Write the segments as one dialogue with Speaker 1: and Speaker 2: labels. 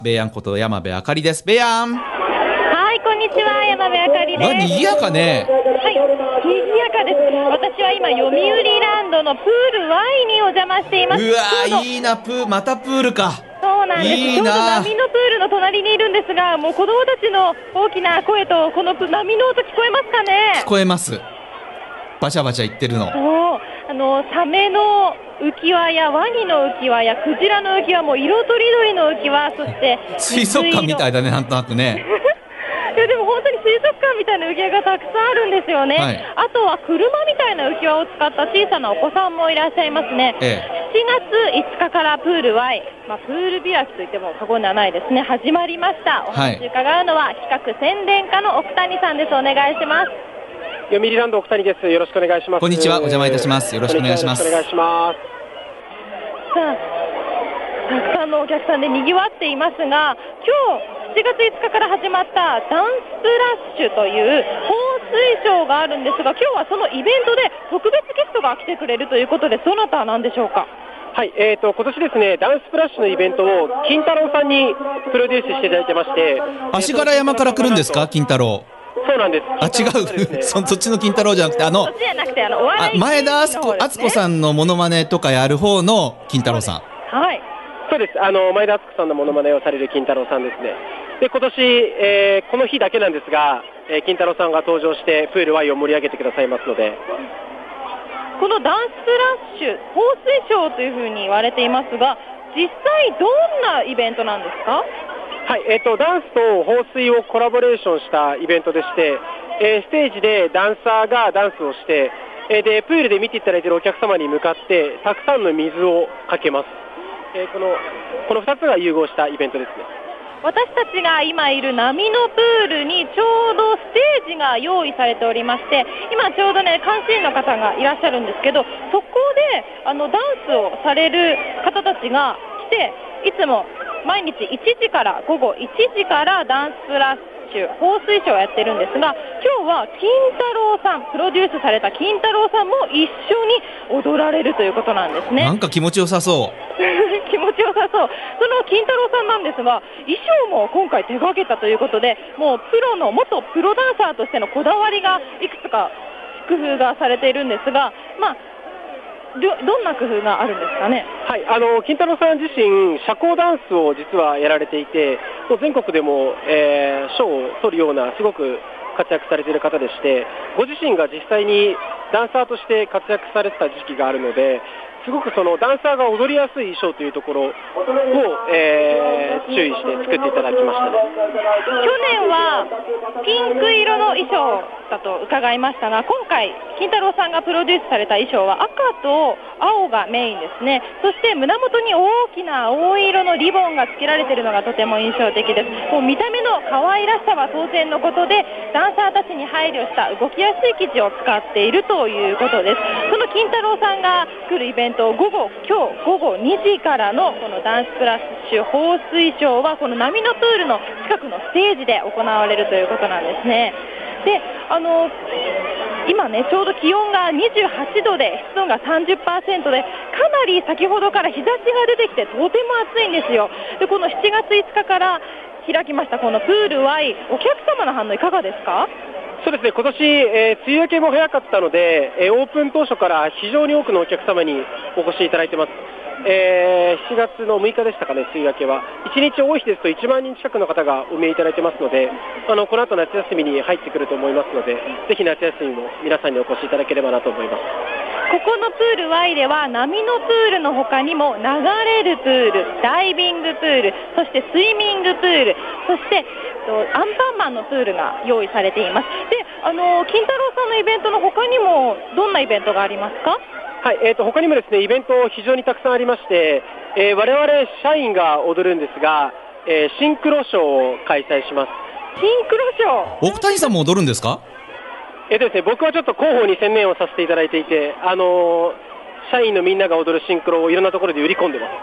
Speaker 1: ベイヤンこと山部あかりです。ベイヤン。
Speaker 2: はい、こんにちは、山部あかりです。
Speaker 1: 賑やかね。
Speaker 2: はい、賑やかです。私は今読売ランドのプール Y にお邪魔しています。
Speaker 1: うわー、いいな、またプールか。
Speaker 2: そうなんです。
Speaker 1: いいな。
Speaker 2: ちょうど波のプールの隣にいるんですが、もう子供たちの大きな声とこの波の音聞こえますかね。
Speaker 1: 聞こえます。バシャバシャ言ってるの。
Speaker 2: サメの浮き輪やワニの浮き輪やクジラの浮き輪も色とりどりの浮き輪、そして
Speaker 1: 水族館みたいだね、なんとなくね。
Speaker 2: でも本当に水族館みたいな浮き輪がたくさんあるんですよね、
Speaker 1: はい、
Speaker 2: あとは車みたいな浮き輪を使った小さなお子さんもいらっしゃいますね、7月5日からプール Y、プール開きといっても過言ではないですね、始まりました。お話伺うのは企画宣伝課の奥谷さんです。お願いします。
Speaker 3: 読売ランド奥谷です。よろしくお願いします。
Speaker 1: こんにちは、お邪魔いたします。よろしくお願いします。
Speaker 3: お願いします。
Speaker 2: さあ、たくさんのお客さんで賑わっていますが、今日7月5日から始まったダンスプラッシュという放水ショーがあるんですが、今日はそのイベントで特別ゲストが来てくれるということで、どなたなんでしょうか。
Speaker 3: はい、今年ですね、ダンスプラッシュのイベントを金太郎さんにプロデュースしていただいてまして、
Speaker 1: 足柄山から来るんですか、金太郎。
Speaker 3: そうなんです。
Speaker 1: あ、違う、そっちの金太郎じゃなくて、
Speaker 2: そっちじゃなくてお笑い
Speaker 1: 前田敦子さんのモノマネとかやる方の金太郎さん。
Speaker 2: はい、
Speaker 3: そうです。前田敦子さんのモノマネをされる金太郎さんですね。で、今年、この日だけなんですが、金太郎さんが登場してプール Y を盛り上げてくださいますので。
Speaker 2: このダンスプラッシュ放水ショーというふうに言われていますが、実際どんなイベントなんですか。
Speaker 3: はい、ダンスと放水をコラボレーションしたイベントでして、ステージでダンサーがダンスをして、でプールで見ていただいているお客様に向かってたくさんの水をかけます。この2つが融合したイベントですね。
Speaker 2: 私たちが今いる波のプールにちょうどステージが用意されておりまして、今ちょうどね監視員の方がいらっしゃるんですけど、そこでダンスをされる方たちが来て、いつも毎日午後1時からダンスプラッシュ放水ショーをやってるんですが、今日は金太郎さん、プロデュースされた金太郎さんも一緒に踊られるということなんですね。
Speaker 1: なんか気持ちよさそう
Speaker 2: 気持ちよさそう。その金太郎さんなんですが、衣装も今回手掛けたということで、もう元プロダンサーとしてのこだわりがいくつか工夫がされているんですが、どんな工夫があるんですかね。
Speaker 3: はい、金太郎さん自身社交ダンスを実はやられていて、もう全国でも、賞を取るようなすごく活躍されている方でして、ご自身が実際にダンサーとして活躍されてた時期があるので、すごくそのダンサーが踊りやすい衣装というところを、注意して作っていただきましたね。
Speaker 2: 去年はピンク色の衣装だと伺いましたが、今回金太郎さんがプロデュースされた衣装は赤と青がメインですね。そして胸元に大きな青色のリボンがつけられているのがとても印象的です。もう見た目の可愛らしさは当然のことで、ダンサーたちに配慮した動きやすい生地を使っているということです。その金太郎さんが来るイベント、今日午後2時からのこのダンスプラッシュ放水ショーはこの波のプールの近くのステージで行われるということなんですね。で、今ねちょうど気温が28度で湿度が 30% で、かなり先ほどから日差しが出てきてとても暑いんですよ。で、この7月5日から開きましたこのプール Y、 お客様の反応いかがですか。
Speaker 3: そうですね、今年、梅雨明けも早かったので、オープン当初から非常に多くのお客様にお越しいただいてます。7月の6日でしたかね、梅雨明けは1日多い日ですと1万人近くの方がお見えいただいてますので、この後夏休みに入ってくると思いますので、ぜひ夏休みも皆さんにお越しいただければなと思います。
Speaker 2: ここのプール Y では波のプールの他にも流れるプール、ダイビングプール、そしてスイミングプール、そしてアンパンマンのプールが用意されています。で、金太郎さんのイベントの他にもどんなイベントがありますか。
Speaker 3: はい、他にもですねイベント非常にたくさんありまして、我々社員が踊るんですが、シンクロショーを開催します。
Speaker 2: シンクロショー、
Speaker 1: 奥谷さんも踊るんですか。
Speaker 3: ですね、僕はちょっと広報に専念をさせていただいていて、社員のみんなが踊るシンクロをいろんなところで売り込んでます。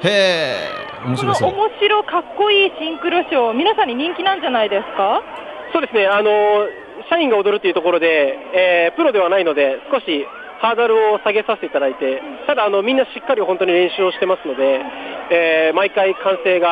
Speaker 1: へー、面白そう。
Speaker 2: この面白かっこいいシンクロショー、皆さんに人気なんじゃないですか。
Speaker 3: そうですね、社員が踊るというところで、プロではないので少しハードルを下げさせていただいて、ただみんなしっかり本当に練習をしてますので、毎回歓声が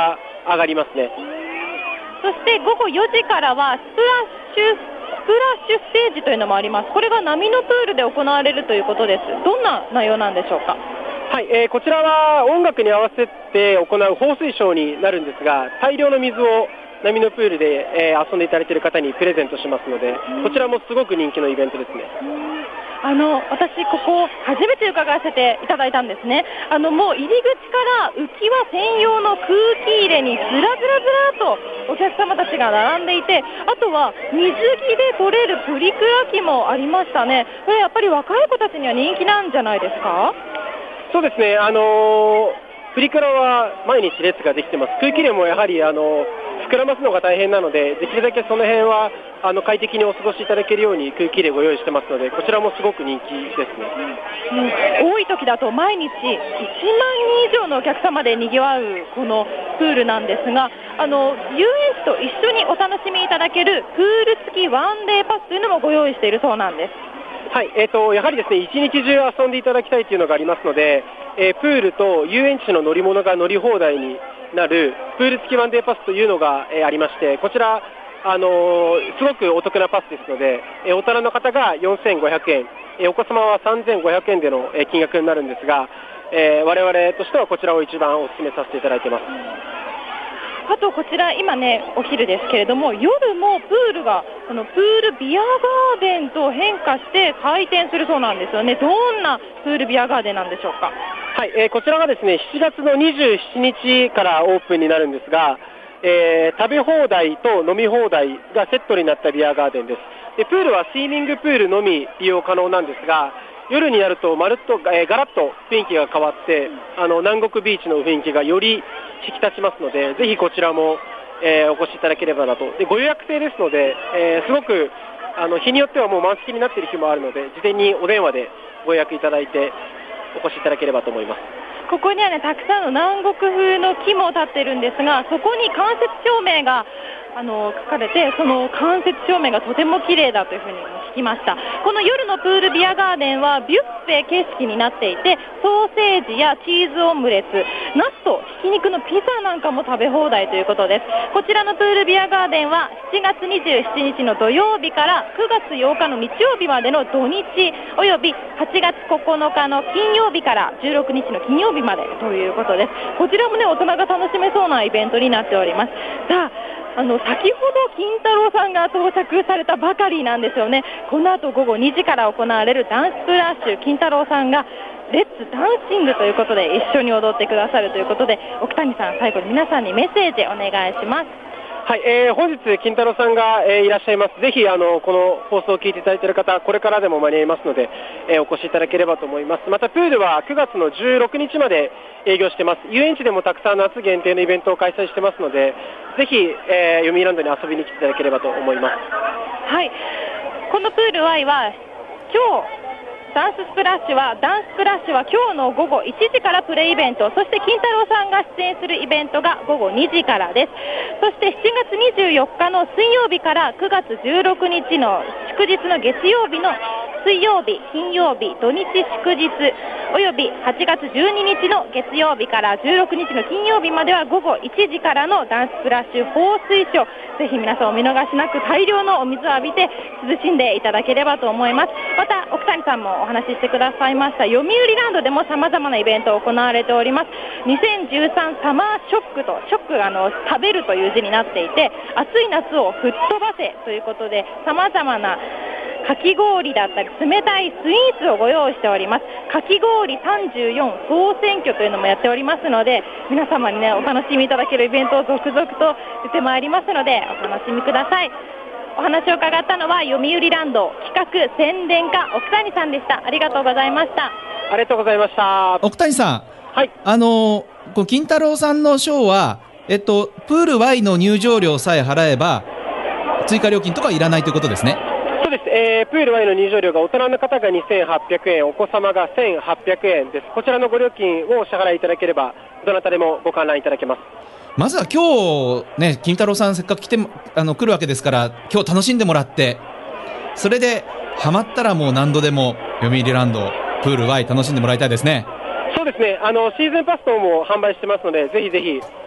Speaker 3: 上がりますね。
Speaker 2: そして午後4時からはスプラッシュステージというのもあります。これが波のプールで行われるということです。どんな内容なんでしょうか。
Speaker 3: はい、こちらは音楽に合わせて行う放水ショーになるんですが、大量の水を波のプールで、遊んでいただいている方にプレゼントしますので、こちらもすごく人気のイベントですね。
Speaker 2: 私ここ初めて伺わせていただいたんですね。もう入り口から浮き輪専用の空気入れにずらずらずらとお客様たちが並んでいて、あとは水着で取れるプリクラ機もありましたね。これやっぱり若い子たちには人気なんじゃないですか。
Speaker 3: そうですね、プリクラは毎日列ができてます。空気入れもやはり膨らますのが大変なので、できるだけその辺は快適にお過ごしいただけるように空気入れご用意してますので、こちらもすごく人気ですね。
Speaker 2: 多い時だと毎日1万人以上のお客様でにぎわうこのプールなんですが、遊園地と一緒にお楽しみいただけるプール付きワンデーパスというのもご用意しているそうなんです。
Speaker 3: はい、やはりですね、一日中遊んでいただきたいというのがありますので、プールと遊園地の乗り物が乗り放題になるプール付きワンデーパスというのが、ありまして、こちらすごくお得なパスですので、大人の方が4500円、お子様は3500円での金額になるんですが、我々としてはこちらを一番お勧めさせていただいています。
Speaker 2: あとこちら今ねお昼ですけれども、夜もプールがプールビアガーデンと変化して開店するそうなんですよね。どんなプールビアガーデンなんでしょうか。
Speaker 3: はい、こちらがですね7月の27日からオープンになるんですが、食べ放題と飲み放題がセットになったビアガーデンです。でプールはスイミングプールのみ利用可能なんですが、夜になるとまるっと、ガラッと雰囲気が変わって、南国ビーチの雰囲気がより引き立ちますので、ぜひこちらも、お越しいただければなと。でご予約制ですので、すごく日によってはもう満席になっている日もあるので、事前にお電話でご予約いただいてお越しいただければと思います。
Speaker 2: ここにはねたくさんの南国風の木も立ってるんですが、そこに間接照明が書かれて、その間接照明がとても綺麗だというふうに聞きました。この夜のプールビアガーデンはビュッフェ形式になっていて、ソーセージやチーズオムレツ、ナスとひき肉のピザなんかも食べ放題ということです。こちらのプールビアガーデンは7月27日の土曜日から9月8日の日曜日までの土日、および8月9日の金曜日から16日の金曜日までということです。こちらもね大人が楽しめそうなイベントになっております。さあ先ほど金太郎さんが到着されたばかりなんですよね。この後午後2時から行われるダンスプラッシュ、金太郎さんがレッツダンシングということで一緒に踊ってくださるということで、奥谷さん最後に皆さんにメッセージお願いします。
Speaker 3: はい、本日金太郎さんが、いらっしゃいます。ぜひこの放送を聞いていただいている方、これからでも間に合いますので、お越しいただければと思います。またプールは9月の16日まで営業してます。遊園地でもたくさん夏限定のイベントを開催してますので、ぜひ、よみうりランドに遊びに来ていただければと思います。
Speaker 2: はい、このプールワイは今日ダンスプラッシュは今日の午後1時からプレイベント、そして金太郎さんが出演するイベントが午後2時からです。そして7月24日の水曜日から9月16日の祝日の月曜日の水曜日、金曜日、土日祝日および8月12日の月曜日から16日の金曜日までは午後1時からのダンスプラッシュ放水ショー、ぜひ皆さんお見逃しなく大量のお水を浴びて涼しんでいただければと思います。また奥谷さんもお話ししてくださいました読売ランドでも様々なイベントを行われております。2013サマーショックと、ショックが食べるという字になっていて、暑い夏を吹っ飛ばせということで様々なかき氷だったり冷たいスイーツをご用意しております。かき氷34総選挙というのもやっておりますので、皆様にねお楽しみいただけるイベントを続々と出てまいりますのでお楽しみください。お話を伺ったのは読売ランド企画宣伝課奥谷さんでした。ありがとうございました。
Speaker 3: ありがとうございました。
Speaker 1: 奥谷さん、
Speaker 3: はい、
Speaker 1: こう金太郎さんのショーは、プール Y の入場料さえ払えば追加料金とかいらないということですね。
Speaker 3: そうです。プール Y の入場料が大人の方が2800円、お子様が1800円です。こちらのご料金をお支払いいただければどなたでもご観覧いただけます。
Speaker 1: まずは今日ね、金太郎さんせっかく来るわけですから、今日楽しんでもらって、それでハマったらもう何度でも読売ランドプール Y 楽しんでもらいたいですね。
Speaker 3: そうですね、シーズンパス等も販売してますので、ぜひぜひ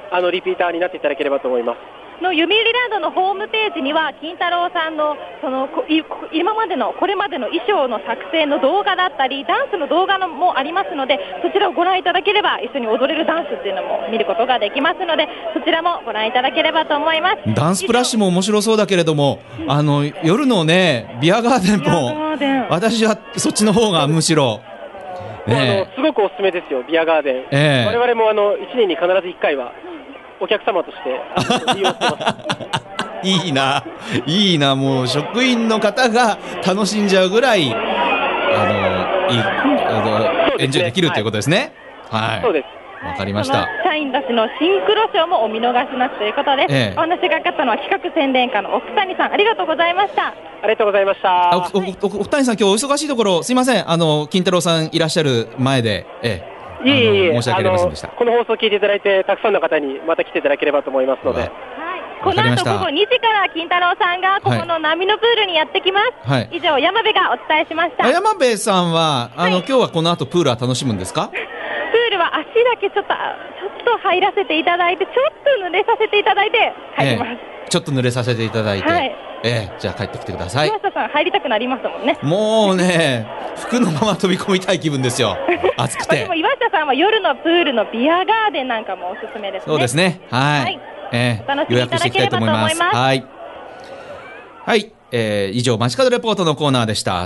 Speaker 3: リピーターになっていただければと思います。
Speaker 2: の読売ランドのホームページには金太郎さんのこれまでの衣装の作成の動画だったりダンスの動画もありますので、そちらをご覧いただければ一緒に踊れるダンスっていうのも見ることができますので、そちらもご覧いただければと思います。
Speaker 1: ダンスプラッシュも面白そうだけれども、夜のねビアガーデンも私はそっちの方がむしろ、
Speaker 3: すごくおすすめですよ、ビアガーデン。我々も1年に必ず1回はお客様として利用してます
Speaker 1: いいな、もう職員の方が楽しんじゃうぐらいエンジョイできるということですね。はい、
Speaker 3: そうです。
Speaker 1: わかりました。
Speaker 2: 社員たちのシンクロショーもお見逃しなしということです。お話がかかったのは企画宣伝課の奥谷さん、ありがとうございました。
Speaker 3: ありがとうございました。
Speaker 1: 奥谷さん、今日お忙しいところすいません。金太郎さんいらっしゃる前で、申し訳ありませんでした。
Speaker 3: この放送を聞いていただいてたくさんの方にまた来ていただければと思いますので、
Speaker 2: この後午後2時から金太郎さんがここの波のプールにやってきます。以上、山部がお伝えしました。
Speaker 1: 山部さんは今日はこの後プールは楽しむんですか？
Speaker 2: プールは足だけちょっと入らせていただいて、ちょっと濡れさせていただいて入ります。
Speaker 1: ちょっと濡れさせていただいて、じゃあ帰ってきてください。
Speaker 2: 岩下さん入りたくなりますもんね。
Speaker 1: もうね、服のまま飛び込みたい気分ですよ。暑くて。
Speaker 2: でも岩下さんは夜のプールのビアガーデンなんかもおすすめですね。
Speaker 1: そうですね。はい。予約していきたいと思います。はい。以上街角レポートのコーナーでした。